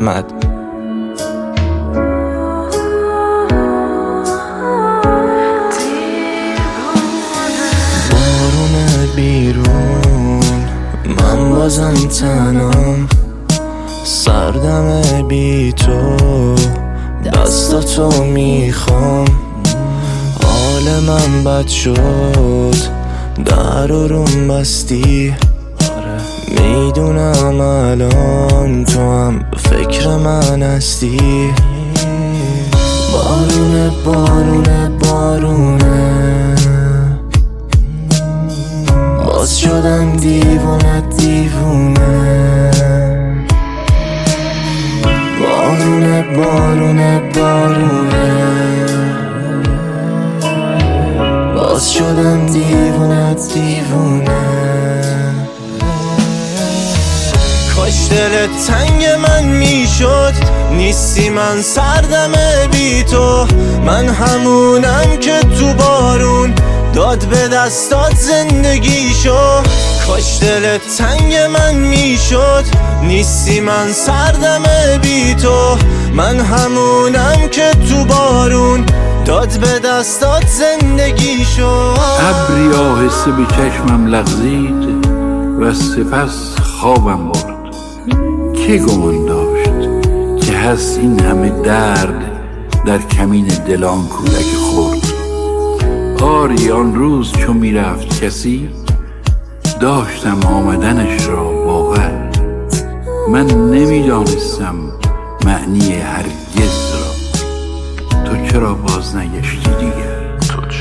احمد. بارون بیرون من بازم تنام، سردم بی تو دستاتو میخوام. حال من بد شد در روم بستی، میدونم الان تو هم فکر من هستی. بارونه بارونه بارونه باز شدم دیوونه دیوونه. بارونه بارونه بارونه باز شدم دیوونه دیوونه. کاش دلت تنگ من میشد، نیستی من سردمه بی تو. من همونم که تو بارون داد به دستات زندگیشو. کاش دلت تنگ من میشد، نیستی من سردمه بی تو. من همونم که تو بارون داد به دستات زندگیشو. ابری آهسته به چشمم لغزید و سپس خوابم برد. کی گمان داشت که هست این همه درد در کمین دلان کودک خورد. آری آن روز چو میرفت کسی، داشتم آمدنش را باور. من نمیدانستم معنی هرگز را. تو چرا باز نگشتی دیگر؟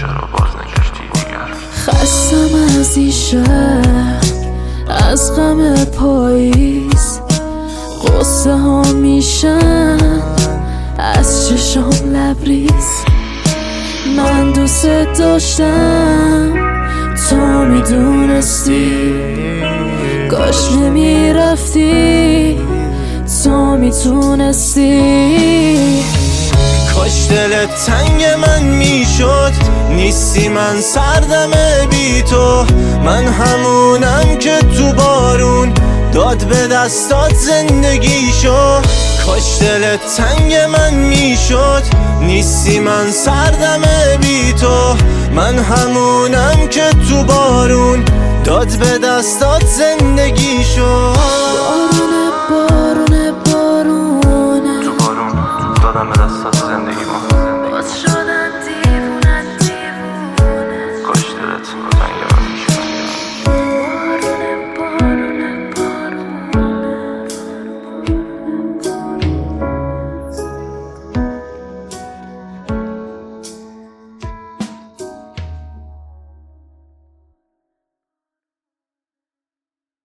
خستم از این شهر، از غم پاییز. قصه ها میشن از چشام لبریز. من دوست داشتم تو میدونستی، کاش نمیرفتی تو میتونستی. کاش دلت تنگ من میشد، نیستی من سردمه بی تو. من همونم که تو بارون داد به دستات زندگیشو. کاش دلت تنگ من میشد، نیستی من سردمه بی تو. من همونم که تو بارون داد به دستات